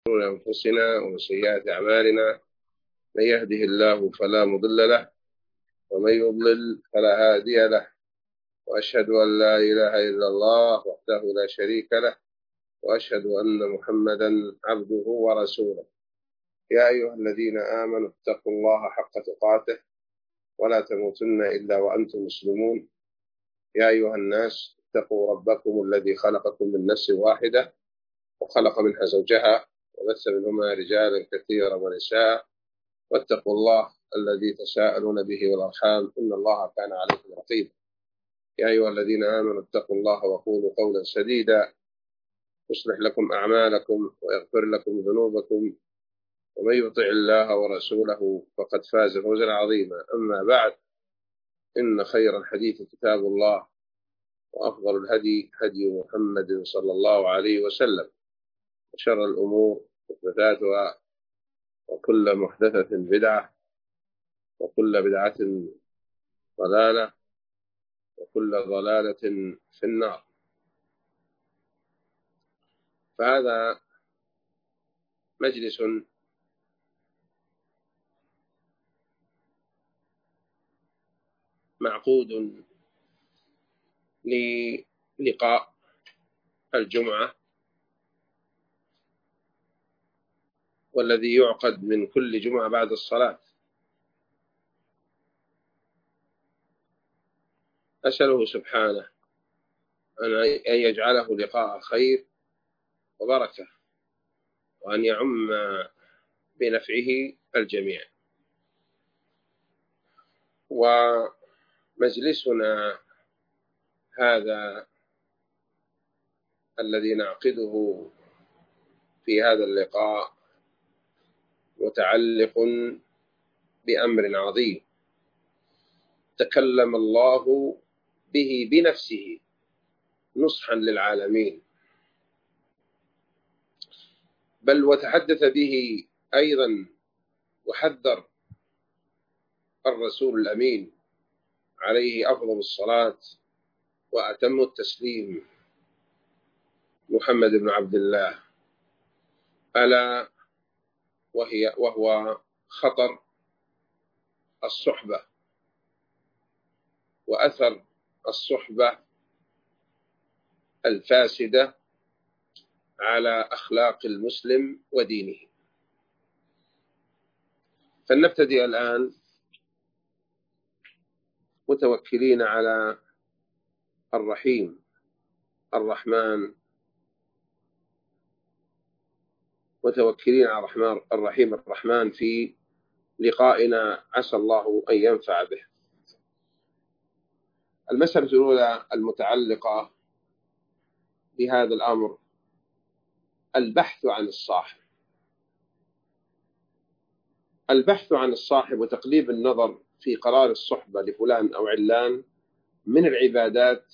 شرور أنفسنا ومن سيئات أعمالنا. من يهده الله فلا مضل له ومن يضلل فلا هادي له، وأشهد أن لا إله إلا الله وحده لا شريك له، وأشهد أن محمدا عبده ورسوله. يا أيها الذين آمنوا اتقوا الله حق تقاته ولا تموتن إلا وأنتم مسلمون. يا أيها الناس اتقوا ربكم الذي خلقكم من نفس واحدة وخلق منها زوجها وبث منهما رجالا كثيرا ونساء، واتقوا الله الذي تساءلون به والأرحام إن الله كان عليكم رقيبا. يا أيها الذين آمنوا اتقوا الله وقولوا قولا سديدا يصلح لكم أعمالكم ويغفر لكم ذنوبكم، ومن يطع الله ورسوله فقد فاز فوزا عظيما. أما بعد، إن خير الحديث كتاب الله، وأفضل الهدي هدي محمد صلى الله عليه وسلم، وشر الأمور محدثاتها، وكل محدثة بدعة، وكل بدعة ضلالة، وكل ضلالة في النار. فهذا مجلس معقود للقاء الجمعة، والذي يعقد من كل جمعة بعد الصلاة. أسأله سبحانه أن يجعله لقاء خير وبركة، وأن يعم بنفعه الجميع. ومجلسنا هذا الذي نعقده في هذا اللقاء متعلق بأمر عظيم تكلم الله به بنفسه نصحا للعالمين، بل وتحدث به أيضا وحذر الرسول الأمين عليه أفضل الصلاة وأتم التسليم محمد بن عبد الله، ألا وهو خطر الصحبة وأثر الصحبة الفاسدة على أخلاق المسلم ودينه. فلنبتدئ الآن متوكلين على الرحيم الرحمن، متوكلين على الرحيم الرحمن في لقائنا، عسى الله أن ينفع به. المسألة الأولى المتعلقة بهذا الأمر البحث عن الصاحب. البحث عن الصاحب وتقليب النظر في قرار الصحبة لفلان أو علان من العبادات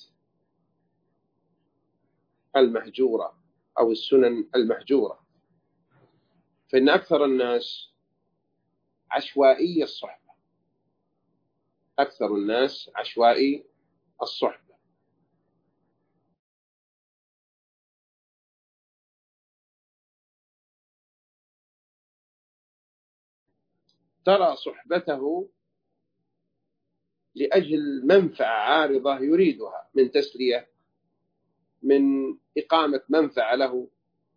المهجورة أو السنن المهجورة، فإن أكثر الناس عشوائي الصحبة، أكثر الناس عشوائي الصحبة. ترى صحبته لأجل منفعة عارضة يريدها من تسلية، من إقامة منفعة له،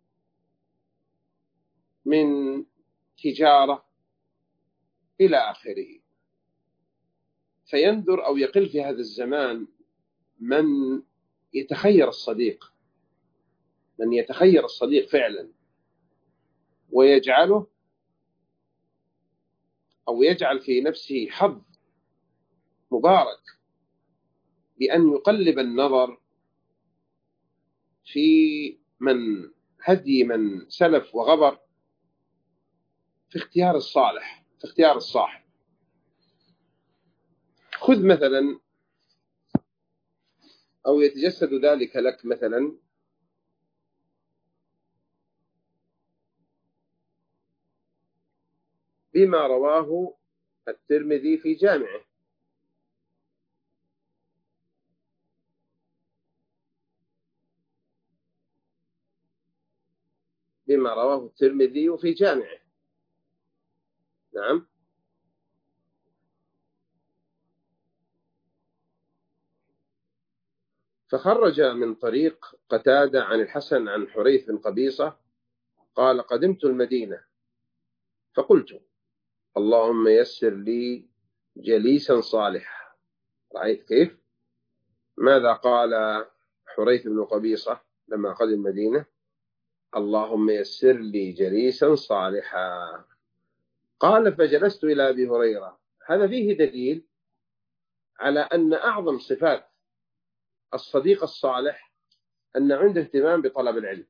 من تجارة إلى آخره. فيندر أو يقل في هذا الزمان من يتخير الصديق، من يتخير الصديق فعلا ويجعله أو يجعل في نفسه حظ مبارك بأن يقلب النظر في هدي من سلف وغبر في اختيار الصالح، في اختيار الصاحب. خذ مثلا، أو يتجسد ذلك لك مثلا بما رواه الترمذي في جامعه بما رواه الترمذي في جامعه. نعم. فخرج من طريق قتادة عن الحسن عن حريث بن قبيصة قال: قدمت المدينة فقلت: اللهم يسر لي جليسا صالحا. رأيت كيف؟ ماذا قال حريث بن قبيصة لما قدم المدينة؟ اللهم يسر لي جليسا صالحا. قال: فجلست إلى أبي هريرة. هذا فيه دليل على أن أعظم صفات الصديق الصالح أن عنده اهتمام بطلب العلم،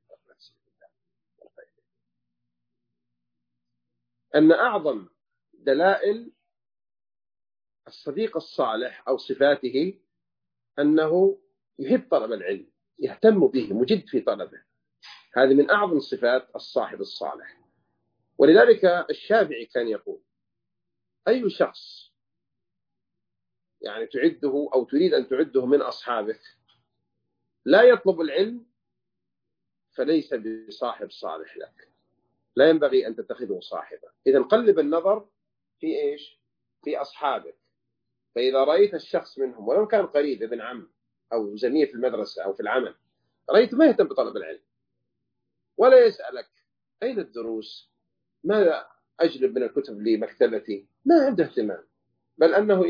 أن أعظم دلائل الصديق الصالح أو صفاته أنه يحب طلب العلم، يهتم به، مجد في طلبه. هذه من أعظم صفات الصاحب الصالح. ولذلك الشافعي كان يقول: أي شخص يعني تعده أو تريد أن تعده من أصحابك لا يطلب العلم فليس بصاحب صالح لك، لا ينبغي أن تتخذه صاحبا. إذا قلب النظر في إيش؟ في أصحابك. فإذا رأيت الشخص منهم ولو كان قريب، ابن عم أو زميل في المدرسة أو في العمل، رأيت ما يهتم بطلب العلم ولا يسألك أين الدروس، ماذا أجلب من الكتب لمكتبتي، ما عنده اهتمام، بل أنه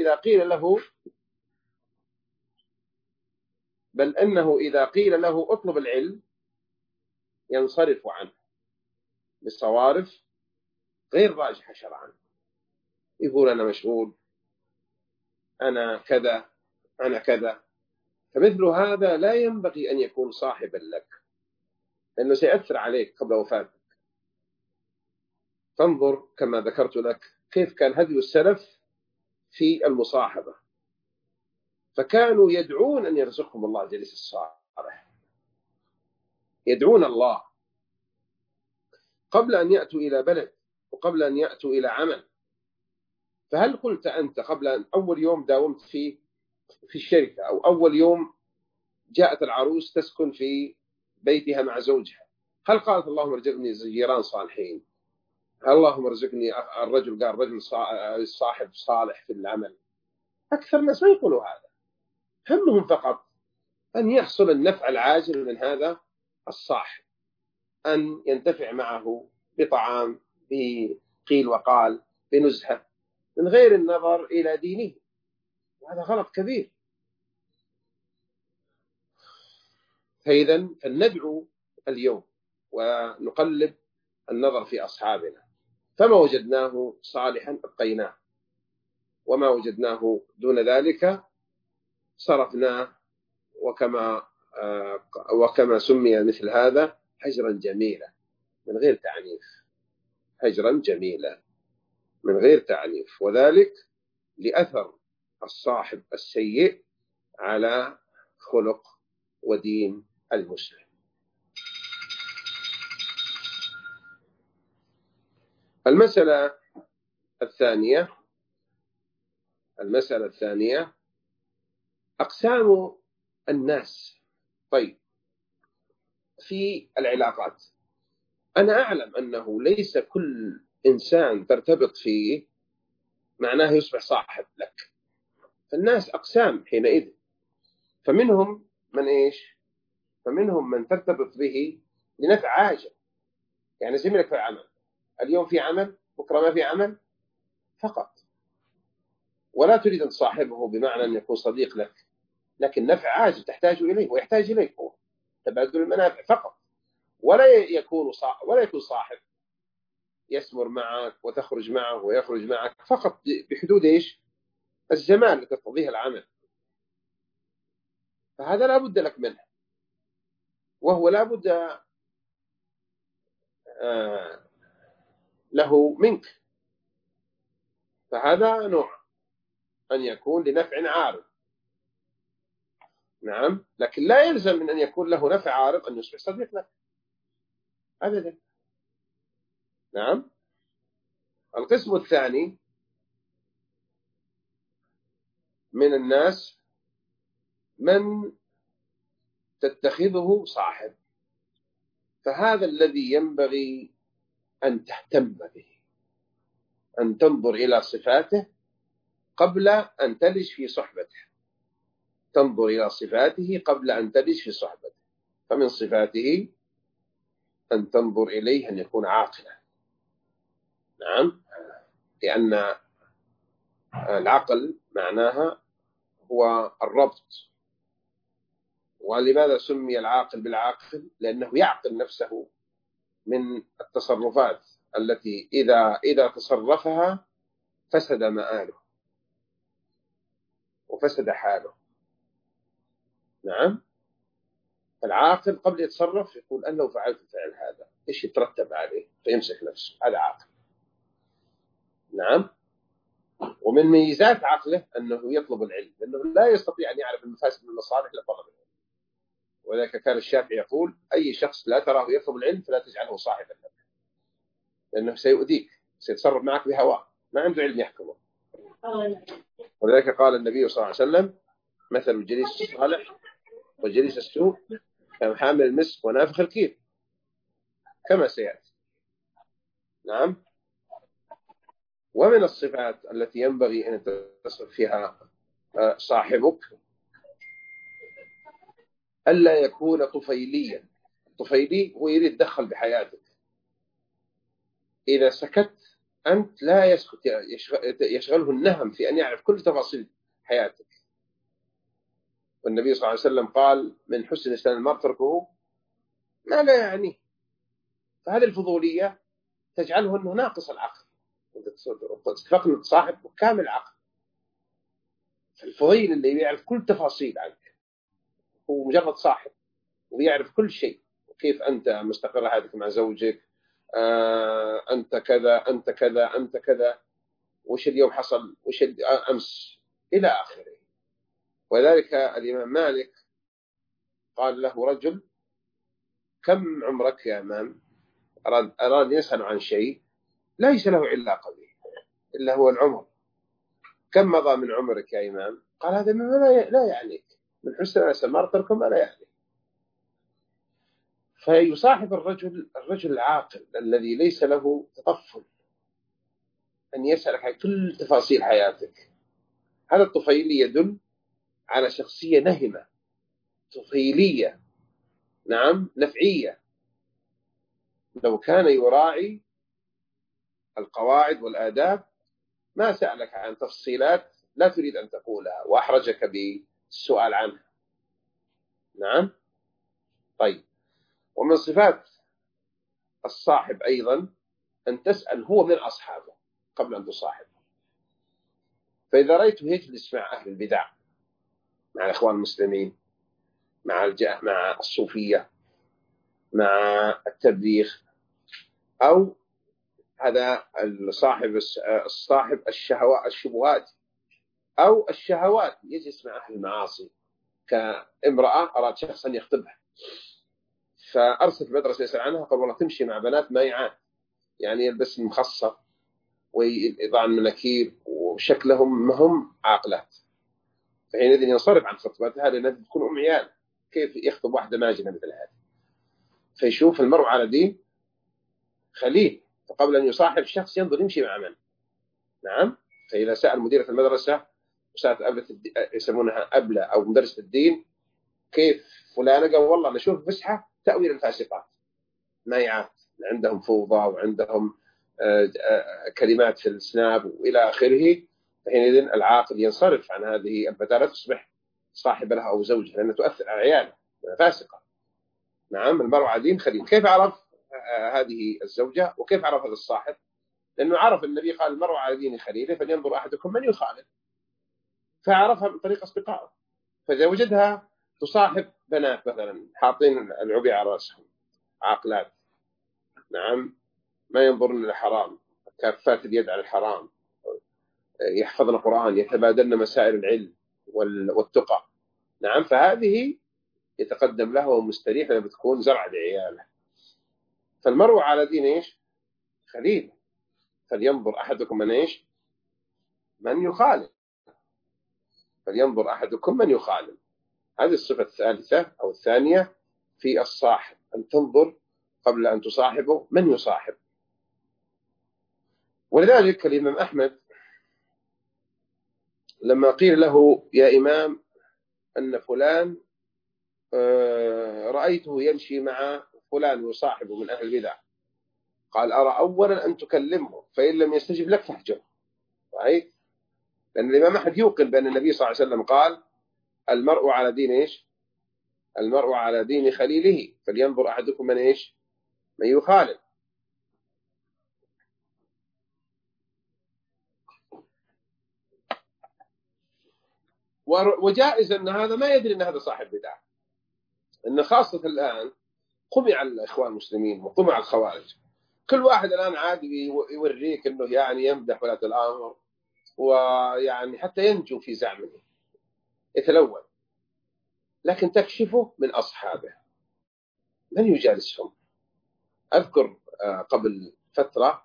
إذا قيل له اطلب العلم ينصرف عنه بالصوارف غير راجحة شرعا. يقول: أنا مشغول، أنا كذا، أنا كذا. فمثل هذا لا ينبغي أن يكون صاحبا لك، لأنه سيأثر عليك قبل وفاتك. فانظر كما ذكرت لك كيف كان هدي السلف في المصاحبة، فكانوا يدعون أن يرزقهم الله جليس الصالح، يدعون الله قبل أن يأتوا إلى بلد وقبل أن يأتوا إلى عمل. فهل قلت أنت قبل أن أول يوم داومت في الشركة أو أول يوم جاءت العروس تسكن في بيتها مع زوجها، هل قالت اللهم ارزقني جيران صالحين؟ اللهم ارزقني الرجل قال رجل صاحب صالح في العمل؟ أكثر الناس ما يقولوا هذا، همهم فقط أن يحصل النفع العاجل من هذا الصاحب، أن ينتفع معه بطعام، بقيل وقال، بنزهة، من غير النظر إلى دينه. وهذا غلط كبير. فإذا فلندعو اليوم ونقلب النظر في أصحابنا، فما وجدناه صالحا أبقيناه، وما وجدناه دون ذلك صرفناه. وكما سمي مثل هذا هجرا جميلا من غير تعنيف، هجرا جميلا من غير تعنيف، وذلك لأثر الصاحب السيء على خلق ودين المسلم. المسألة الثانية أقسام الناس. طيب، في العلاقات أنا أعلم أنه ليس كل إنسان ترتبط فيه معناه يصبح صاحب لك، فالناس أقسام حينئذ. فمنهم من ترتبط به لنفع عاجل، يعني زميلك في العمل، اليوم في عمل بكرة ما في عمل فقط، ولا تريد أن تصاحبه بمعنى أن يكون صديق لك، لكن نفع عاجل تحتاج إليه ويحتاج إليك، هو تبادل المنافع فقط. ولا يكون صاحب يسمر معك وتخرج معه ويخرج معك فقط بحدود الزمان التي تقضيها العمل. فهذا لا بد لك منه، وهو لا بد له منك. فهذا نوع أن يكون لنفع عارض، نعم، لكن لا يلزم من أن يكون له نفع عارض أن يصبح صديق لك أبدا. نعم. القسم الثاني من الناس من تتخذه صاحب، فهذا الذي ينبغي أن تهتم به، أن تنظر إلى صفاته قبل أن تلج في صحبته، تنظر إلى صفاته قبل أن تلج في صحبته. فمن صفاته أن تنظر إليه أن يكون عاقلا. نعم، لأن العقل معناها هو الربط. ولماذا سمي العاقل بالعاقل؟ لأنه يعقل نفسه من التصرفات التي إذا تصرفها فسد مآله وفسد حاله. نعم، العاقل قبل يتصرف يقول أنا لو فعلت الفعل هذا إيش يترتب عليه، فيمسك نفسه. هذا عاقل. نعم، ومن ميزات عقله أنه يطلب العلم، لأنه لا يستطيع أن يعرف المفاسد من المصالح إلا طلب العلم. ولذلك كان الشافعي يقول أي شخص لا تراه يطلب العلم فلا تجعله صاحبا لك، لأنه سيؤذيك، سيتصرف معك بهواه، ما عنده علم يحكمه. ولذلك قال النبي صلى الله عليه وسلم مثل الجليس الصالح وجليس السوء كحامل المسك ونافخ الكير، كما سيأتي. نعم، ومن الصفات التي ينبغي أن تصف فيها صاحبك ألا يكون طفيليا. طفيلي هو يريد يتدخل بحياتك. إذا سكت أنت لا يسكت، يشغله النهم في أن يعرف كل تفاصيل حياتك. والنبي صلى الله عليه وسلم قال من حسن إسلام المرء تركه ما لا يعنيه. فهذه الفضولية تجعله أنه ناقص العقل. اتفقنا صاحب كامل عقل. الفضيل اللي يعرف كل تفاصيل عنك، هو مجرد صاحب ويعرف كل شيء، كيف أنت مستقر حياتك مع زوجك، أنت كذا أنت كذا أنت كذا، وش اليوم حصل، وش أمس، إلى آخره. وذلك الإمام مالك قال له رجل كم عمرك يا إمام؟ أراد يسأل عن شيء ليس له علاقة به إلا هو العمر. كم مضى من عمرك يا إمام؟ قال هذا مما لا يعنيك، من حسن الأسمار تركه ما لا يعني. فيصاحب الرجل العاقل الذي ليس له تطفل أن يسألك عن كل تفاصيل حياتك. هذا الطفيلي يدل على شخصية نهمة، طفيلية، نعم، نفعية. لو كان يراعي القواعد والآداب ما سألك عن تفصيلات لا تريد أن تقولها وأحرجك بالسؤال عنها. نعم، طيب. ومن صفات الصاحب أيضا أن تسأل هو من أصحابه قبل أن تصاحبه. فإذا رأيته يجلس مع أهل البدع، مع الإخوان المسلمين، مع الصوفية، مع التبليغ، أو هذا الصاحب الشبهات أو الشهوات، يجلس مع أهل المعاصي. كامرأة أراد شخصا يخطبها فأرسل في مدرسة يسأل عنها، قال والله تمشي مع بنات مايعات، يعني يلبس مخصر ويضع المناكير وشكلهم مهم عاقلات. فحينئذ ينصرف عن خطبتها لأنها تكون أم عيال، كيف يخطب واحدة ماجنة مثل هذه؟ فيشوف المرء على دين خليل. فقبل أن يصاحب الشخص ينظر يمشي مع من. نعم، فإذا سأل مديرة المدرسة وسألت يسمونها أبلة أو مدرسة الدين كيف فلانة، قال والله نشوف فسحة تأويل الفاسقات مايعات، عندهم فوضى وعندهم كلمات في السناب وإلى آخره. فحينئذ العاقل ينصرف عن هذه الفتاة، تصبح صاحب لها أو زوجها، لأنها تؤثر على عياله، فاسقة. نعم، المرء عديم خليل. كيف عرف هذه الزوجة وكيف عرف هذا الصاحب؟ لأنه عرف النبي قال المرء على دين خليله فلينظر أحدكم من يخالف، فعرفها من طريق أصدقائه. فإذا وجدها تصاحب بنات مثلا حاطين العبي على رأسهم، عاقلات، نعم، ما ينظرن للحرام، كافات اليد على الحرام، يحفظن القرآن، يتبادلن مسائل العلم والتقى، نعم، فهذه يتقدم له ومستريح لما بتكون زرع لعياله. فالمرء على دين ايش؟ خليل. فلينظر أحدكم من ايش؟ من يخالف. فلينظر أحدكم من يخالف. هذه الصفة الثالثة أو الثانية في الصاحب، أن تنظر قبل أن تصاحبه من يصاحب. ولذلك الإمام أحمد لما قيل له يا إمام أن فلان رأيته يمشي مع فلان يصاحبه من أهل البدع، قال أرى أولا أن تكلمه، فإن لم يستجب لك فاهجره. صحيح؟ لأن الإمام أحمد يوقن بأن النبي صلى الله عليه وسلم قال المرء على دين إيش؟ المرء على دين خليله، فلينظر أحدكم من إيش؟ من يخالف. وجائز أن هذا ما يدري أن هذا صاحب بدعة، أن خاصة الآن قمع الإخوان المسلمين وقمع الخوارج، كل واحد الآن عادي يوريك أنه يعني يمدح ولاة الأمر، ويعني حتى ينجو في زعمه يتلون، لكن تكشفه من أصحابه من يجالسهم. أذكر قبل فترة،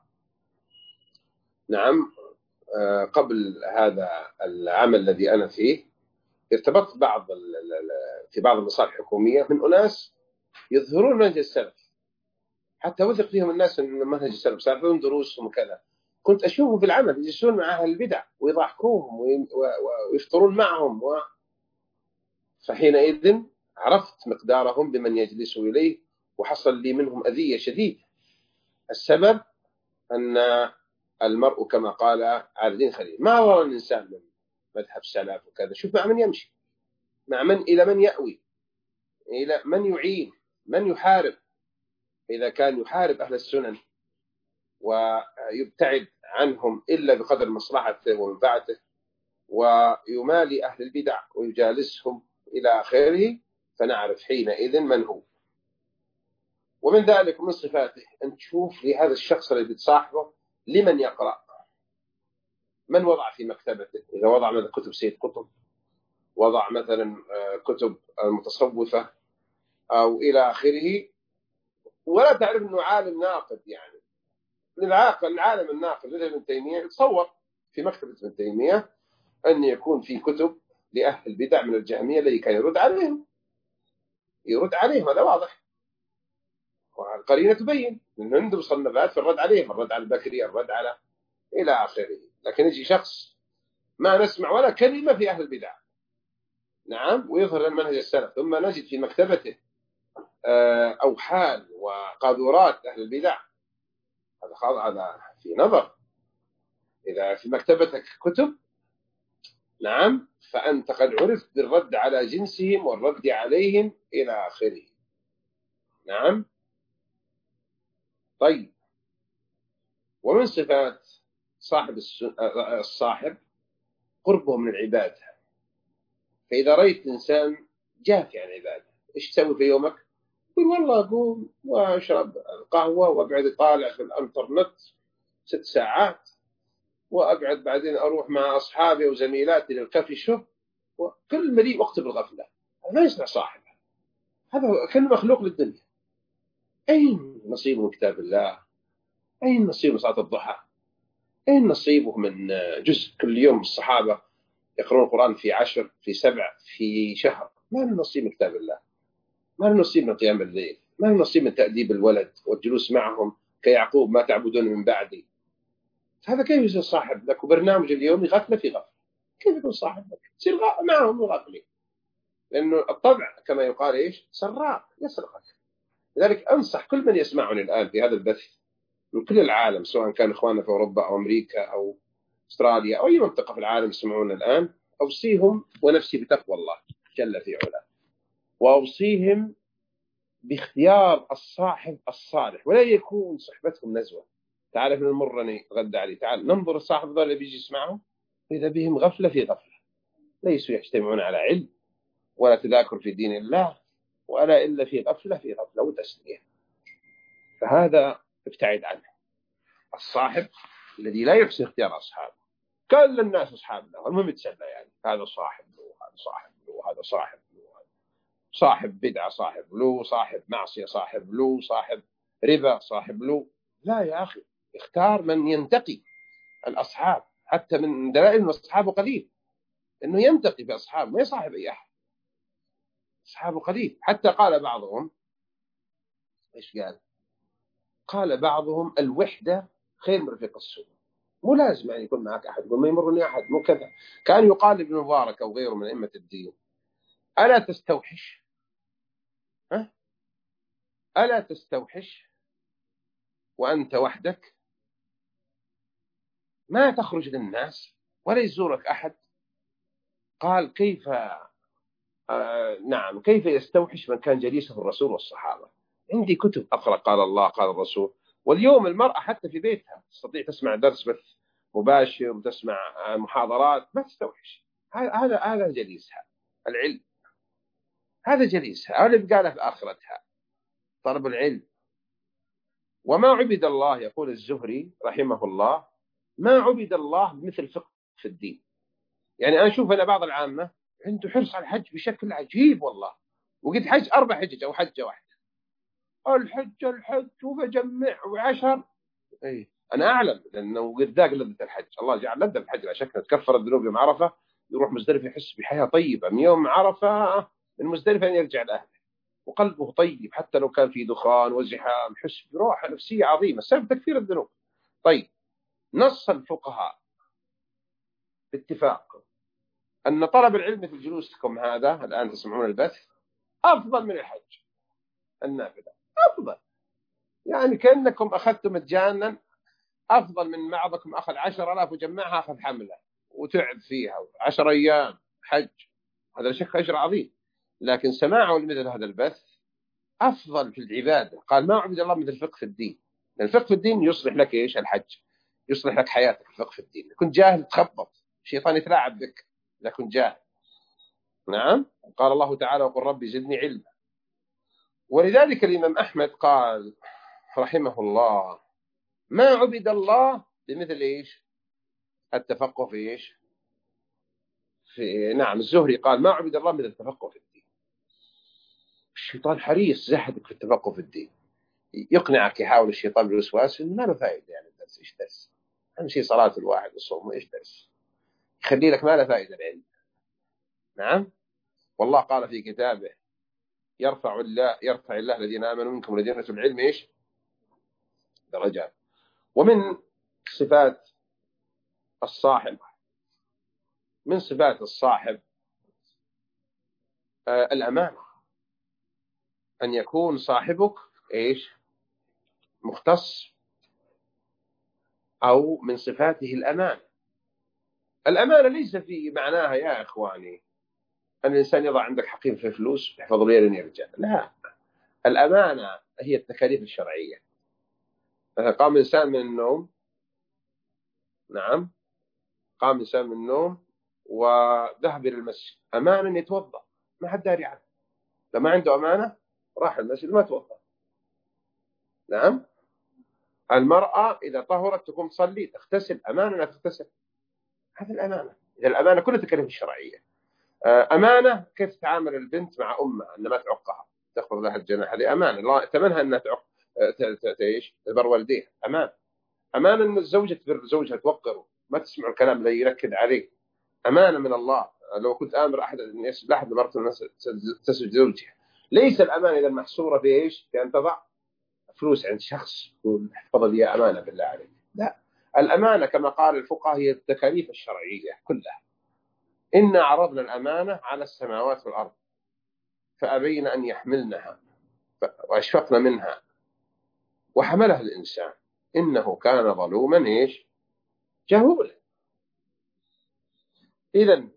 نعم قبل هذا العمل الذي أنا فيه، ارتبطت في بعض المصالح الحكومية من أناس يظهرون منهج السلف، حتى وثق فيهم الناس أن منهج السلف سالفون دروسهم وكذا. كنت أشوفهم في العمل يجلسون مع أهل البدع ويضحكوهم ويفطرون معهم فحينئذ عرفت مقدارهم بمن يجلس إليه، وحصل لي منهم أذية شديدة. السبب أن المرء كما قال على دين خليل، ما هو الإنسان من مذهب السلف وكذا، شوف مع من يمشي، مع من، إلى من يأوي، إلى من يعين، من يحارب. إذا كان يحارب أهل السنن ويبتعد عنهم إلا بقدر مصلحته ومنفعته، ويمالي أهل البدع ويجالسهم إلى آخره، فنعرف حينئذ من هو. ومن ذلك من صفاته أن تشوف لهذا الشخص الذي بتصاحبه لمن يقرأ، من وضع في مكتبته. إذا وضع مثلا كتب سيد قطب، وضع مثلا كتب المتصوفة أو إلى آخره، ولا تعرف أنه عالم ناقد. يعني العالم الناقد مثل ابن تيمية يتصور في مكتبة ابن تيمية أن يكون في كتب لأهل البدع من الجهمية الذي كان يرد عليهم، هذا واضح، والقرينة تبين من عنده مصنفات في الرد عليهم، الرد على البكري، الرد على إلى آخره. لكن يجي شخص ما نسمع ولا كلمة في أهل البدع، نعم، ويظهر لنا منهج السلف، ثم نجد في مكتبته أوحال وقاذورات أهل البدع، هذا في نظر. إذا في مكتبتك كتب، نعم، فأنت قد عرفت بالرد على جنسهم والرد عليهم إلى آخره. نعم. طيب، ومن صفات صاحب الصاحب قربه من العبادة. فإذا رأيت إنسان جافي عن العبادة، إيش تسوي في يومك؟ يقول والله أقوم وأشرب القهوة وأقعد أطالع في الإنترنت 6 ساعات، وأقعد بعدين أروح مع أصحابي وزميلاتي للكافي شوب، وكل مليء وقت بالغفلة. ما يصنع صاحب، هذا كان مخلوق للدنيا. أين نصيبه من كتاب الله؟ أين نصيبه من صلاة الضحى؟ أين نصيبه من جزء كل يوم؟ الصحابة يقرؤون القرآن في 10، في 7، في شهر. ما له نصيب من كتاب الله، ما له نصيب من قيام الليل، ما له نصيب من تأديب الولد والجلوس معهم كيعقوب ما تعبدون من بعدي. هذا كيف يصير صاحب لك؟ وبرنامج اليومي غفلة في غفلة، كيف يكون صاحب لك؟ تصير معهم غافلين، لأنه الطبع كما يقال إيش؟ سراق يسرقك. لذلك أنصح كل من يسمعني الآن في هذا البث من كل العالم، سواء كان إخواننا في أوروبا أو أمريكا أو أستراليا أو أي منطقة في العالم يسمعون الآن، أوصيهم ونفسي بتقوى الله جل في علاه، وأوصيهم باختيار الصاحب الصالح، ولا يكون صحبتهم نزوة. تعال في المرة نتغدى عليه، تعال ننظر الصاحب ذا اللي بيجي يسمعهم، إذا بهم غفلة في غفلة، ليسوا يجتمعون على علم ولا تذاكر في دين الله، ولا إلا في غفلة وتسلية. فهذا ابتعد عنه. الصاحب الذي لا يحسن اختيار أصحابه، كل الناس أصحاب له، المهم يتسلى، يعني هذا صاحب له، هذا صاحب له، هذا صاحب له، صاحب بدعة صاحب له، صاحب معصية صاحب له، صاحب ربا صاحب له. لا يا أخي، اختار من ينتقي الأصحاب. حتى من دلائل أن أصحابه قليل أنه ينتقي بأصحابه، ما يصاحب أي أحد، أصحابه قليل. حتى قال بعضهم، إيش قال؟ قال بعضهم الوحدة خير من رفيق السوء. مو لازم يعني يكون معك أحد، يقول ما يمرني أحد، مو كذا. كان يقال ابن مبارك أو غيره من أئمة الدين: ألا تستوحش؟ ها؟ ألا تستوحش وأنت وحدك؟ ما تخرج للناس ولا يزورك أحد؟ قال: كيف نعم، كيف يستوحش من كان جليسه الرسول والصحابة؟ عندي كتب أقرأ قال الله قال الرسول. واليوم المرأة حتى في بيتها تستطيع تسمع درس بث مباشر وتسمع محاضرات، ما تستوحش. هذا جليسها العلم، هذا جليسها، هذا اللي بقاله في آخرتها طلب العلم. وما عبد الله، يقول الزهري رحمه الله، ما عبد الله بمثل فقه في الدين. يعني أنا أشوف أن بعض العامة عنده حرص على الحج بشكل عجيب والله، وقد حج 4 حجج أو حجة واحدة، الحج وبجمع و10. أي أنا أعلم لأنه قد ذاق لذة الحج، الله جعل لذة الحج على شكل تكفر الذنوب يوم عرفة، يروح مزدلفة يحس بحياة طيبة من يوم عرفة، من مزدلفة يرجع لأهله وقلبه طيب، حتى لو كان في دخان وزحام يحس براحة نفسية عظيمة سبب تكفير الذنوب. طيب، نص الفقهاء باتفاق أن طلب العلم في جلوسكم هذا الآن تسمعون البث أفضل من الحج النافلة، أفضل. يعني كأنكم أخذتم مجانا، أفضل من بعضكم أخذ 10,000 وجمعها أخذ حملة وتعب فيها 10 أيام حج، هذا لا شك أجر عظيم. لكن سماعه لمثل هذا البث أفضل في العبادة. قال: ما عبد الله مثل الفقه في الدين. الفقه في الدين يصلح لك إيش؟ الحج، يصلح لك حياتك. الفقه في الدين كنت جاهل تخبط الشيطان يتلاعب بك إذا كنت جاهل. نعم، قال الله تعالى: وقل ربي زدني علما. ولذلك الإمام أحمد قال رحمه الله: ما عبد الله بمثل إيش؟ التفقه في إيش؟ نعم، الزهري قال: ما عبد الله مثل التفقه في الدين. الشيطان حريص زهدك في التفقه في الدين، يقنعك، يحاول الشيطان بالوسواس ما له فائدة. يعني الدرس إيش درس؟ أهم شيء صلاة الواحد والصوم، إيش درس؟ يخلي لك ما له فائدة العلم. نعم، والله قال في كتابه: يرفع الله الذين آمنوا منكم والذين أوتوا العلم إيش؟ درجات. ومن صفات الصاحب، من صفات الصاحب الأمانة، أن يكون صاحبك إيش؟ مختص، أو من صفاته الأمانة. الأمانة ليس في معناها يا إخواني أن الإنسان يضع عندك حقيبة في فلوس يحفظ لي لين يرجع، لا. الأمانة هي التكاليف الشرعية. قام إنسان من النوم، نعم، قام إنسان من النوم وذهب إلى المسجد، أمانة يتوضأ، ما حد داري عنه. لما عنده أمانة راح المسجد ما توضأ. نعم، المرأة إذا طهرت تقوم تصلي تغتسل، أمانة لا تغتسل، هذه الأمانة. إذا الأمانة كلها تكاليف الشرعية. أمانة كيف تتعامل البنت مع أمها، أن ما تعقها، تأخذ لها الجناح، هذه أمانة، الله ائتمنها أنها تعق تعيش تبر والديها. أمانة أن الزوجة تبر زوجها، توقره، ما تسمع الكلام اللي يركد عليه، أمانة من الله. لو كنت آمر أحد أن يسجد لأحد لمرت الناس تسجد زوجها. ليس الأمانة إذا محصورة في إيش؟ في أن تضع فلوس عند شخص يقول احفظ لي أمانة بالله عليك، لا. الأمانة كما قال الفقهاء هي التكاليف الشرعية كلها. إنا عرضنا الأمانة على السماوات والأرض فأبين أن يحملنها وأشفقن منها وحملها الإنسان إنه كان ظلوما إيش؟ جهولا. إذن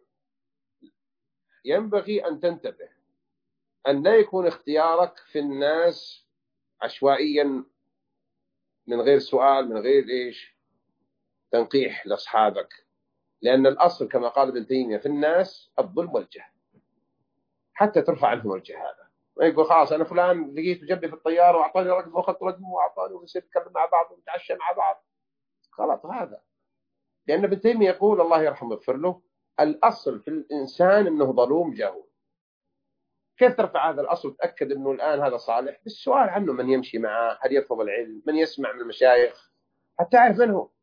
ينبغي أن تنتبه أن لا يكون اختيارك في الناس عشوائيا من غير سؤال، من غير إيش؟ تنقيح لأصحابك. لأن الأصل كما قال ابن تيمية في الناس الظلم والجهل، حتى ترفع عنهم الجهالة. ما يقول خلاص أنا فلان لقيته جنبي في الطيارة وأعطاني رقم وأخذت رقمه وأعطاني ونصير نتكلم مع بعض ونتعشى مع بعض، غلط هذا. لأن ابن تيمية يقول الله يرحمه ويغفر له: الأصل في الإنسان أنه ظلوم جاهل. كيف ترفع هذا الأصل وتأكد أنه الآن هذا صالح؟ بالسؤال عنه، من يمشي معه، هل يطلب العلم، من يسمع من المشايخ، حتى تعرف من هو.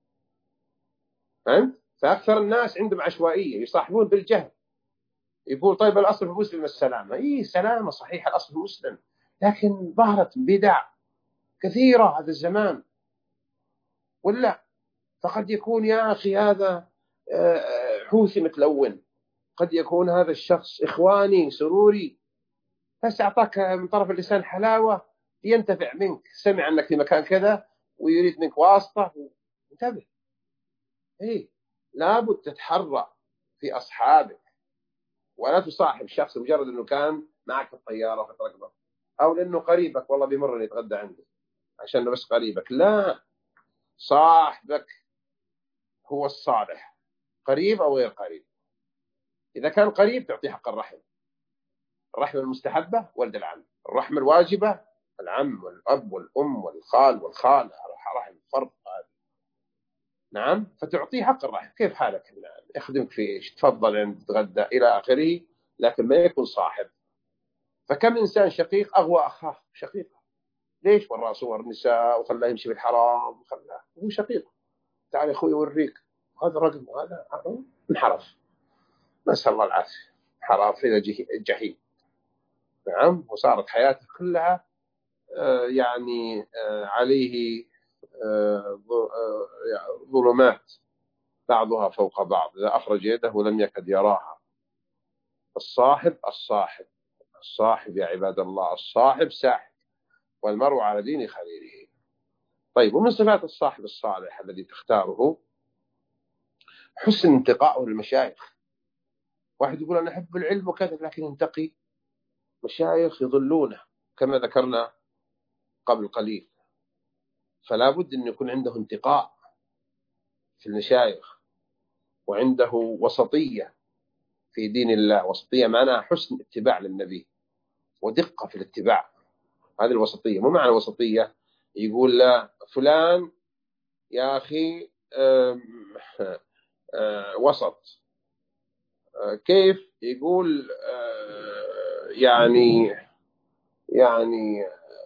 فهمت؟ فأكثر الناس عندهم عشوائية، يصاحبون بالجهل. يقول طيب الأصل في مسلم السلامة، إيه سلامة صحيح الأصل في مسلم، لكن ظهرت بدع كثيرة هذا الزمان، ولا فقد يكون يا أخي هذا حوثي متلون، قد يكون هذا الشخص إخواني سروري، بس أعطاك من طرف اللسان حلاوة ينتفع منك، سمع أنك في مكان كذا ويريد منك واسطة. انتبه، إيه، لابد تتحرى في أصحابك، ولا تصاحب شخص مجرد أنه كان معك في الطيارة فتركبه، أو لأنه قريبك والله بمر يتغدى عندي عشان بس قريبك. لا، صاحبك هو الصالح، قريب أو غير قريب. إذا كان قريب تعطيه حق الرحم، الرحمة المستحبة ولد العم، الرحمة الواجبة العم والأب والأم والخال والخالة، رحم الفرد هذا. نعم، فتعطيه حق الرحم. كيف حالك؟ نعم، يخدمك في إيش، تفضل عند تغدى إلى آخره، لكن ما يكون صاحب. فكم إنسان شقيق أغوى أخاه شقيقه، ليش؟ وراه صور نساء وخلاه يمشي بالحرام وخلاه هو شقيق. تعال يا أخوي أوريك، هذا رقم وهذا انحرف، نسأل الله العافية، انحرف إلى الجحيم. نعم، وصارت حياته كلها يعني عليه ظلمات بعضها فوق بعض، إذا أخرج يده ولم يكد يراها. الصاحب يا عباد الله، الصاحب ساحب، والمرء على دين خليله. طيب، ومن صفات الصاحب الصالح الذي تختاره حسن انتقائه للمشايخ. واحد يقول أنا أحب العلم وكذا، لكن ينتقي مشايخ يضلونه كما ذكرنا قبل قليل. فلا بد أن يكون عنده انتقاء في المشايخ، وعنده وسطية في دين الله. وسطية معناها حسن اتباع للنبي ودقة في الاتباع، هذه الوسطية. مو معنى الوسطية يقول لا فلان يا أخي وسط، كيف يقول يعني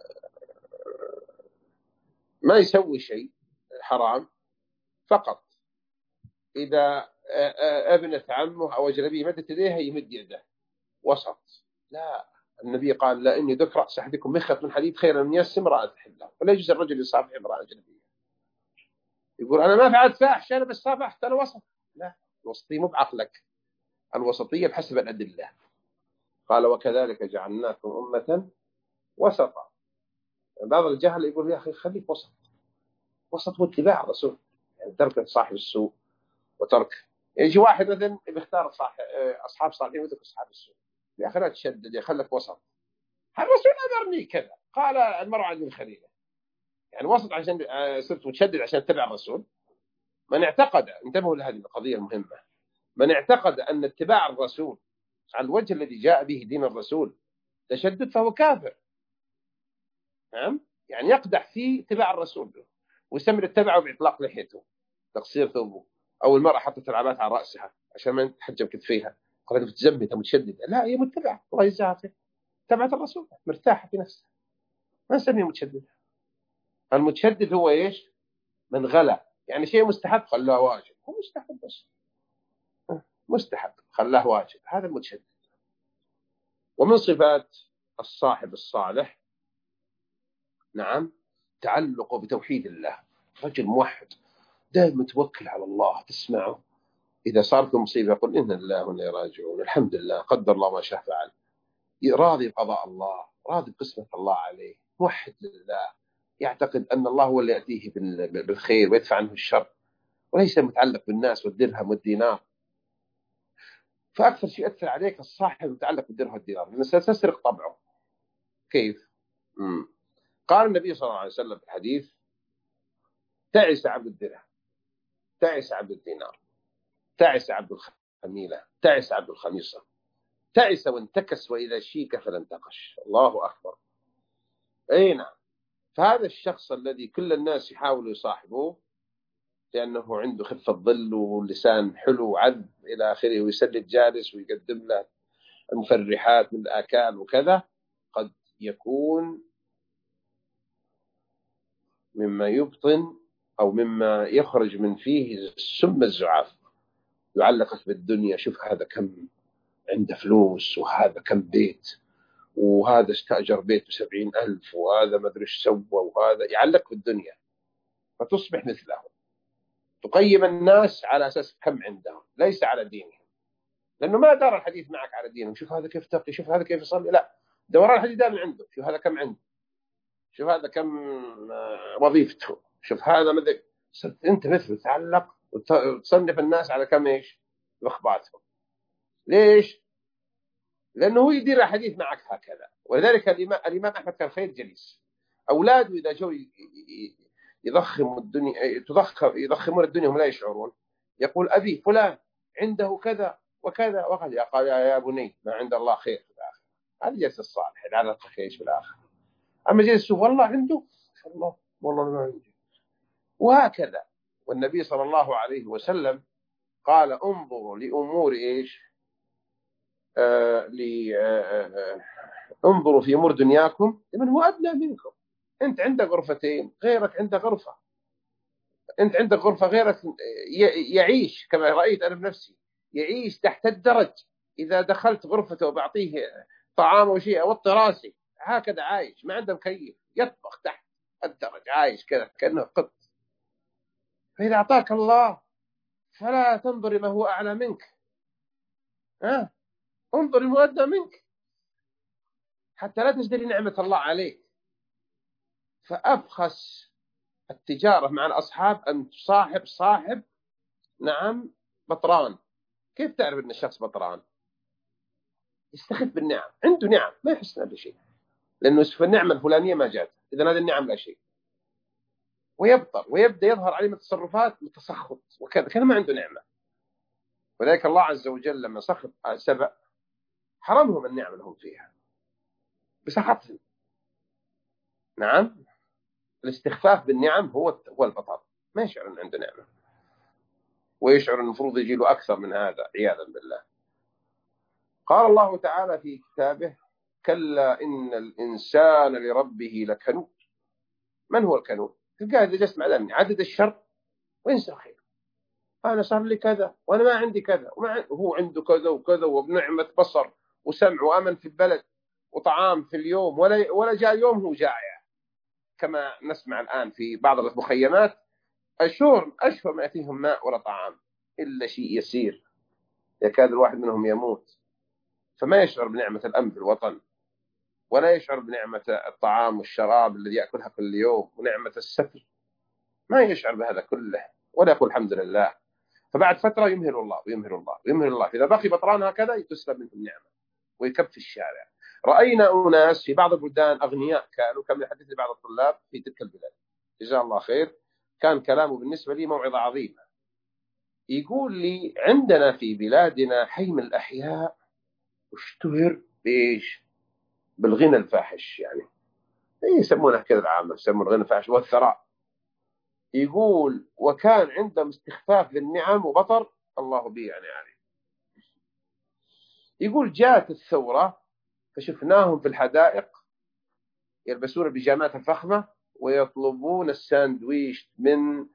ما يسوي شيء حرام، فقط إذا ابنة عمه أو أجنبي مدت يديها يمد يده، وسط. لا، النبي قال لا إني ذك رأس أحدكم مخيط من حديد خيرا من يس امرأة تحله، ولا يجوز الرجل يصافح امرأة أجنبية. يقول أنا ما فعلت فاحشة، أنا بس صافحت، أنا وسط. لا، الوسطية مو بعقلك، الوسطية بحسب الأدلة. قال وكذلك جعلناكم أمة وسطا. بعض الجهل يقول يا أخي خليك وسط. وسط هو اتباع الرسول، يعني ترك صاحب السوء وترك. يجي واحد مثلا بيختار أصحاب صالحين ويترك أصحاب السوء، يا أخي لا تشدد، يا خلك وسط. الرسول أمرني كذا، قال المرء عن دين خليله. يعني وسط عشان صرت متشدد عشان اتبع الرسول. من اعتقد، انتبهوا لهذه القضية المهمة، من اعتقد أن اتباع الرسول على الوجه الذي جاء به دين الرسول تشدد فهو كافر. نعم، يعني يقدح في اتباع الرسول، ويسمي اتبعه بإطلاق لحيته، تقصير ثوبه، أو المرأة حطت العبات على رأسها عشان ما تحجب كتفيها، قالت متزمتة متشددة. لا، هي متبعة، الله يجزاها خير، تبعت الرسول مرتاحة في نفسها، ما نسميه متشددة. المتشدد هو إيش؟ من غلا، يعني شيء مستحب خلاه واجب، هو مستحب بس، مستحب خلاه واجب، هذا المتشدد. ومن صفات الصاحب الصالح، نعم، تعلقه بتوحيد الله. رجل موحد دائما متوكل على الله، تسمعه إذا صارت مصيبة يقول إن الله وإنا راجعون، الحمد لله قدر الله ما شاء فعل، راضي بقضاء الله، راضي بقسمة الله عليه، موحد لله، يعتقد أن الله هو اللي يأتيه بالخير ويدفع عنه الشر، وليس متعلق بالناس والدرهم والدينار. فأكثر شيء يأثر عليك الصاحب المتعلق بالدرهم والدينار، لأنه ستسرق طبعه. كيف؟ قال النبي صلى الله عليه وسلم في الحديث تعس عبد الدرهم، تعس عبد الدينار، تعس عبد الخميلة، تعس عبد الخميصة، تعس وانتكس وإذا شيك فلانتقش. الله أكبر. أي نعم. فهذا الشخص الذي كل الناس يحاولوا يصاحبوه لأنه عنده خفة ظل ولسان حلو وعذب إلى آخره، ويسلد جالس ويقدم له المفرحات من الآكال وكذا، قد يكون مما يبطن أو مما يخرج من فيه السم الزعاف، يعلقك بالدنيا، شوف هذا كم عنده فلوس، وهذا كم بيت، وهذا استأجر بيت ب70,000 وهذا ما أدري إيش سوى وهذا يعلق في الدنيا، فتصبح مثلهم. تقيم الناس على أساس كم عندهم، ليس على دينهم، لأنه ما دار الحديث معك على دينهم. شوف هذا كيف تقي، شوف هذا كيف يصلي، لا، دوران الحديث دائما عنده. شوف هذا كم عنده، شوف هذا كم وظيفته، شوف هذا ماذا. صرت أنت مثل تعلق وتصنف الناس على كم إيش رغباتهم. ليش؟ لأنه هو يدير الحديث معك هكذا. ولذلك الإمام أحمد كان خير جليس. أولاده إذا جو يضخموا الدنيا، يضخمون الدنيا وهم لا يشعرون، يقول أبي فلان عنده كذا وكذا وكذا، قال يا بني ما عند الله خير في الآخر. هذا جلس الصالح على الخير في الآخر. أما جلس والله عنده ما شاء الله والله ما عنده، وهكذا. والنبي صلى الله عليه وسلم قال انظروا لأمور إيش انظروا في أمور دنياكم لمن هو أدنى منكم. أنت عندك غرفتين، غيرك عنده غرفة. أنت عندك غرفة، غيرك يعيش كما رأيت أنا بنفسي، يعيش تحت الدرج. إذا دخلت غرفته وبعطيه طعام وشيء أوطي راسي، هكذا عايش، ما عنده مكيف، يطبخ تحت الدرج، عايش كذا كأنه قط. فإذا أعطاك الله فلا تنظر ما هو أعلى منك، انظر المؤدى منك حتى لا تزدري نعمة الله عليك. فأبخس التجارة مع الأصحاب أن تصاحب صاحب نعم بطران. كيف تعرف أن الشخص بطران؟ يستخف بالنعم، عنده نعم ما يحس بشيء، لأنه في النعمة الفلانية ما جات، إذا هذه النعم لا شيء، ويبطر ويبدأ يظهر عليه من التصرفات متسخط وكذا كان ما عنده نعمة. وذلك الله عز وجل لما سخط سبأ حرمهم النعمة اللي هم فيها بسخطهم. نعم، الاستخفاف بالنعم هو البطر، ما يشعر أن عنده نعمة، ويشعر المفروض يجي له أكثر من هذا عياذا بالله. قال الله تعالى في كتابه كلا إن الإنسان لربه لكنود. من هو الكنود؟ تلقاه إذا جلست مع ذلك عدد الشر وينسى الخير. أنا صار لي كذا وأنا ما عندي كذا، وهو عنده كذا وكذا وبنعمة بصر وسمع وأمن في البلد وطعام في اليوم، ولا جاء يوم هو جائع، كما نسمع الآن في بعض المخيمات أشهر ما يأتيهم ماء ولا طعام إلا شيء يسير، يكاد الواحد منهم يموت. فما يشعر بنعمة الأمن في الوطن، ولا يشعر بنعمة الطعام والشراب الذي يأكلها كل يوم، ونعمة الستر، ما يشعر بهذا كله، ولا يقول الحمد لله. فبعد فترة يمهل الله ويمهل الله ويمهل الله. إذا بقي بطران هكذا تسلب منه النعمة ويكب في الشارع. رأينا أناس في بعض البلدان أغنياء كانوا، كما يحدث لي بعض الطلاب في تلك البلاد جزاه الله خير، كان كلامه بالنسبة لي موعظة عظيمة. يقول لي عندنا في بلادنا حي من الأحياء اشتهر بإيش؟ بالغنى الفاحش، يعني يسمونه كذا العامة، يسمون الغنى الفاحش والثراء. يقول وكان عندهم استخفاف للنعم وبطر الله به يعني. يقول جاءت الثورة فشفناهم في الحدائق يلبسون البيجامات الفخمة ويطلبون الساندويش من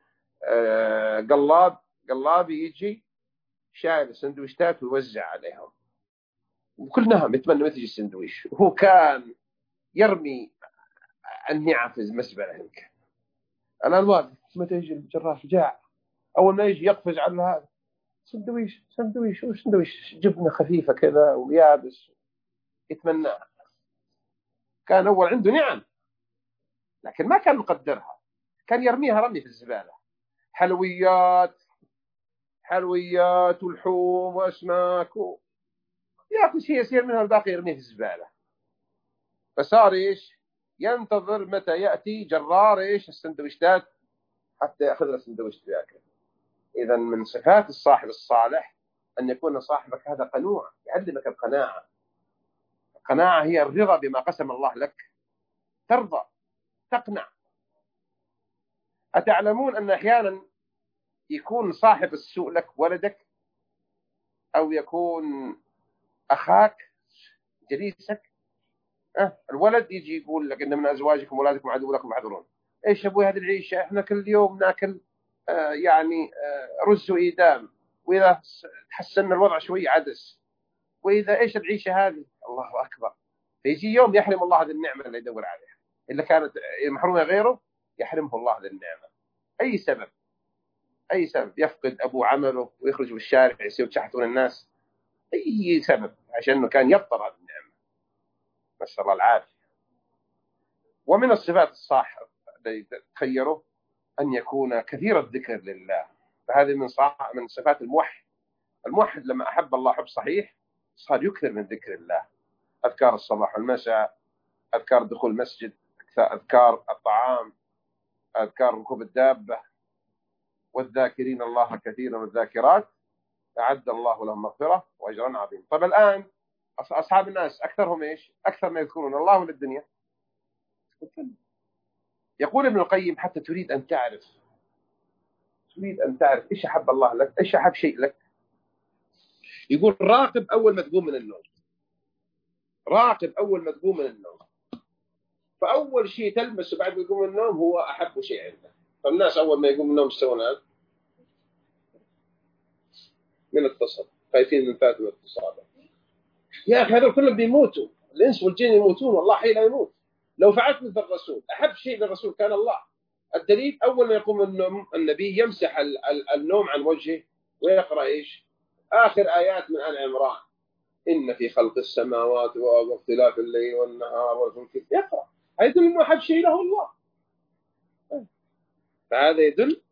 قلابي يجي شايل السندويشتات ويوزع عليهم، وكلنا يتمنى مثل السندويش، وهو كان يرمي النعم في المسبلة هناك. الآن والد متى يجي الجراح جاع، أول ما يجي يقفز على هذا سندويش وسندويش جبنة خفيفة كذا ويابس يتمناها. كان أول عنده نعم لكن ما كان مقدرها، كان يرميها رمي في الزبالة. حلويات ولحوم وأسماك يأكل شيء يصير منها الباقي يرميه في الزبالة. فصار إيش ينتظر متى يأتي جرار إيش السندويشتات حتى يأخذ له السندويشت ويأكل. إذا من صفات الصاحب الصالح أن يكون صاحبك هذا قنوع، يعلمك القناعة. القناعة هي الرضا بما قسم الله لك، ترضى تقنع. أتعلمون أن أحيانا يكون صاحب السوء لك ولدك، أو يكون أخاك جليسك. الولد يجي يقول لك إن من أزواجكم وأولادكم عدو لكم فاحذروهم. إيش أبوي هذه العيشة، إحنا كل يوم ناكل رز وإيدام، وإذا تحسن الوضع شوي عدس، وإذا إيش العيشة هذه. الله أكبر، فيجي يوم يحرم الله هذه النعمة اللي يدور عليها، اللي كانت محرومة غيره يحرمه الله هذه النعمة. أي سبب، أي سبب، يفقد أبو عمله ويخرج بالشارع يصير تشحتون الناس، أي سبب، عشان أنه كان يفطر هذه النعمة، نسأل الله العافية. ومن الصفات الصاحب الذي تخيره أن يكون كثير الذكر لله، فهذه من صفات الموحد. الموحد لما أحب الله حب صحيح صار يكثر من ذكر الله، أذكار الصباح والمساء، أذكار دخول المسجد، أذكار الطعام، أذكار ركوب الدابة. والذاكرين الله كثيرا والذاكرات أعد الله لهم مغفرة وأجرا عظيما. طب الآن أصحاب الناس أكثرهم إيش؟ أكثر ما يذكرون الله ولا الدنيا؟ يقول ابن القيم حتى تريد أن تعرف إيش أحب الله لك، إيش أحب شيء لك، يقول راقب أول ما تقوم من النوم، راقب أول ما تقوم من النوم، فأول شيء تلمسه بعد ما يقوم من النوم هو أحب شيء عندك. فالناس أول ما يقوم من النوم يسوون هذا، من اتصل، خايفين من فاتن الاتصال. يا أخي هذول كلهم بيموتوا، الإنس والجن يموتون والله حي لا يموت. لو فعلت مثل الرسول، أحب شيء للرسول كان الله. الدليل أول ما يقوم من النوم النبي يمسح النوم عن وجهه ويقرأ إيش؟ آخر آيات من آل عمران، إن في خلق السماوات واختلاف الليل والنهار والفلك، يقرأ. هذا يدل أنه أحب شيء له الله. فهذا يدل،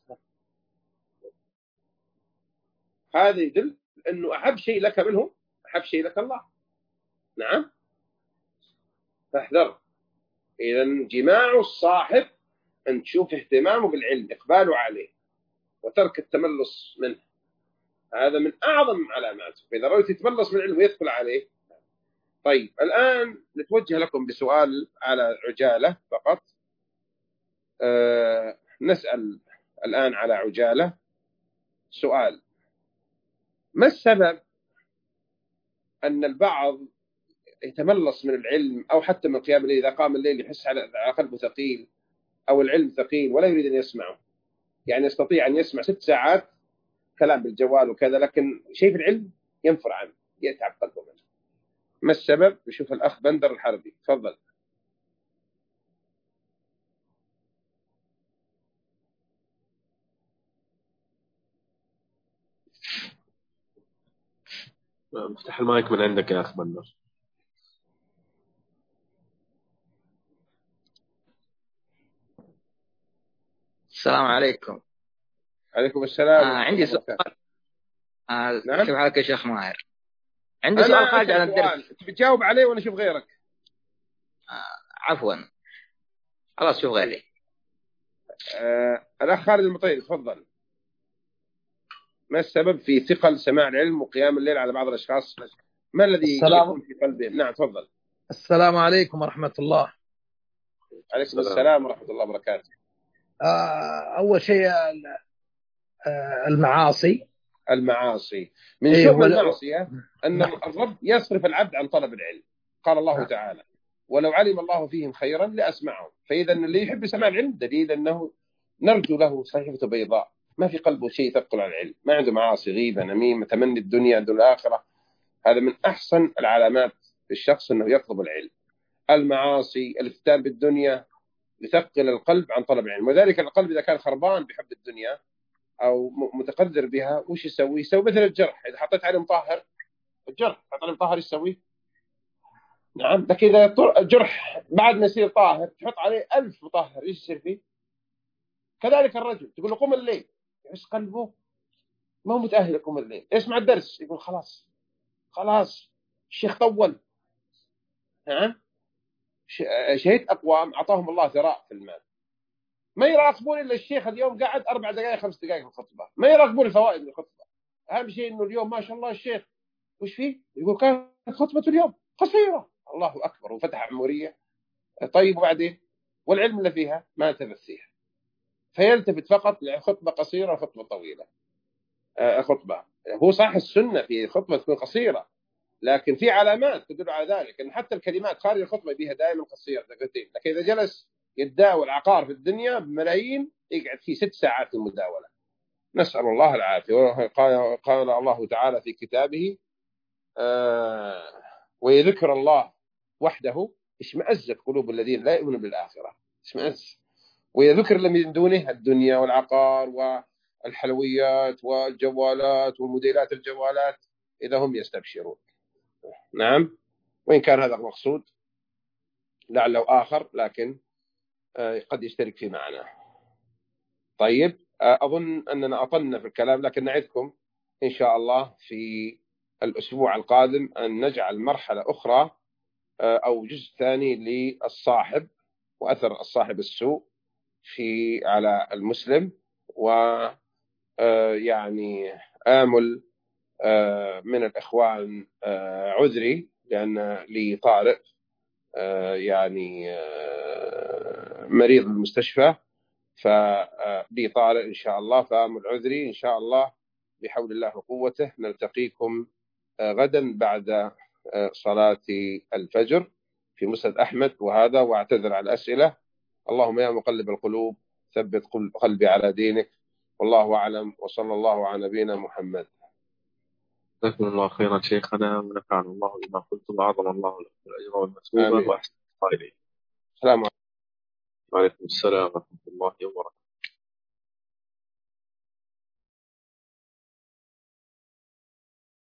هذا يدل أنه أحب شيء لك منه أحب شيء لك الله. نعم، فاحذر. إذن جماع الصاحب أن تشوف اهتمامه بالعلم، إقباله عليه، وترك التملص منه، هذا من أعظم علاماته. فإذا رأيت يتملص من العلم ويدخل عليه. طيب الآن نتوجه لكم بسؤال على عجالة فقط. نسأل الآن على عجالة سؤال: ما السبب أن البعض يتملص من العلم أو حتى من قيام الليل، إذا قام الليل يحس على قلبه ثقيل أو العلم ثقيل ولا يريد أن يسمعه؟ يعني يستطيع أن يسمع 6 ساعات كلام بالجوال وكذا، لكن شيء في العلم ينفر عنه، يتعب قلبه منه. ما السبب؟ يشوف الأخ بندر الحربي، تفضل. مفتاح المايك من عندك يا أخ بندر. السلام عليكم. عليكم السلام. عندي سؤال. نعم؟ كيف حالك يا شيخ ماهر؟ عندي سؤال خارج عن الدرس. بتجاوب عليه ولا شوف غيرك؟ عفوا، خلاص شوف غيري. الأخ خالد المطيري، تفضل. ما السبب في ثقل سماع العلم وقيام الليل على بعض الأشخاص؟ ما الذي يكون في قلبهم؟ نعم تفضل. السلام عليكم ورحمة الله. عليكم السلام ورحمة الله وبركاته. أول شيء المعاصي من شؤم المعصية أن الرب يصرف العبد عن طلب العلم. قال الله تعالى: ولو علم الله فيهم خيرا لأسمعهم. فإذا اللي يحب سماع العلم دليل أنه نرجو له صحيفة بيضاء، ما في قلبه شيء يثقل عن العلم، ما عنده معاصي، غيبة، نميمة، تمني الدنيا عند الآخرة. هذا من أحسن العلامات في الشخص أنه يطلب العلم. المعاصي، الافتتان بالدنيا، يثقل القلب عن طلب العلم. وذلك القلب إذا كان خربان بحب الدنيا أو متقدر بها، وش يسوي؟ يسوي مثل الجرح، إذا حطيت عليه مطهر، الجرح حط عليه مطهر يسوي. نعم، لكن إذا الجرح بعد ما يصير طاهر تحط عليه 1000 مطهر، إيش يصير فيه؟ كذلك الرجل تقول له قم الليل، يحس قلبه ما هو متأهل يقوم الليل. يسمع الدرس يقول خلاص الشيخ طول. نعم، شهيت أقوام أعطاهم الله ثراء في المال، ما يراقبون إلا الشيخ اليوم قاعد 4 دقائق 5 دقائق في الخطبة، ما يراقبون الفوائد من الخطبة. أهم شيء إنه اليوم ما شاء الله الشيخ وش فيه؟ يقول كانت خطبة اليوم قصيرة، الله أكبر، وفتح عمورية. طيب وبعدين؟ والعلم اللي فيها ما انتبه فيها، فيلتفت فقط لخطبة قصيرة وخطبة طويلة. خطبة، هو صح السنة في خطبة تكون قصيرة، لكن في علامات تدل على ذلك، أن حتى الكلمات خارج الخطبة بها دائما قصيرة دقيقتين. لكن إذا جلس يتداول عقار في الدنيا بملايين يقعد فيه 6 ساعات المداولة، نسأل الله العافية. قال الله تعالى في كتابه: ويذكر الله وحده اشمأزت قلوب الذين لا يؤمنون بالآخرة، اشمأز. وإذا ذكر من دونه الدنيا والعقار والحلويات والجوالات وموديلات الجوالات إذا هم يستبشرون. نعم، وإن كان هذا المقصود لعله آخر، لكن قد يشترك في معناه. طيب، أظن أننا أطلنا في الكلام، لكن نعدكم إن شاء الله في الأسبوع القادم أن نجعل مرحلة أخرى أو جزء ثاني للصاحب وأثر الصاحب السوء على المسلم. ويعني آمل من الإخوان عذري لأن لي طارئ يعني مريض بالمستشفى، فلي طارئ إن شاء الله، فآمل عذري. إن شاء الله بحول الله وقوته نلتقيكم غدا بعد صلاة الفجر في مسند أحمد وهذا، وأعتذر على الأسئلة. اللهم يا مقلب القلوب ثبت قلبي على دينك، والله أعلم، وصلى الله على نبينا محمد. جزاكم الله خيرا شيخنا، ونفعنا الله بما قلتم، وأعظم الله لكم الأجر والمثوبة، وأحسن القائلين. السلام عليكم. وعليكم السلام ورحمة الله وبركاته.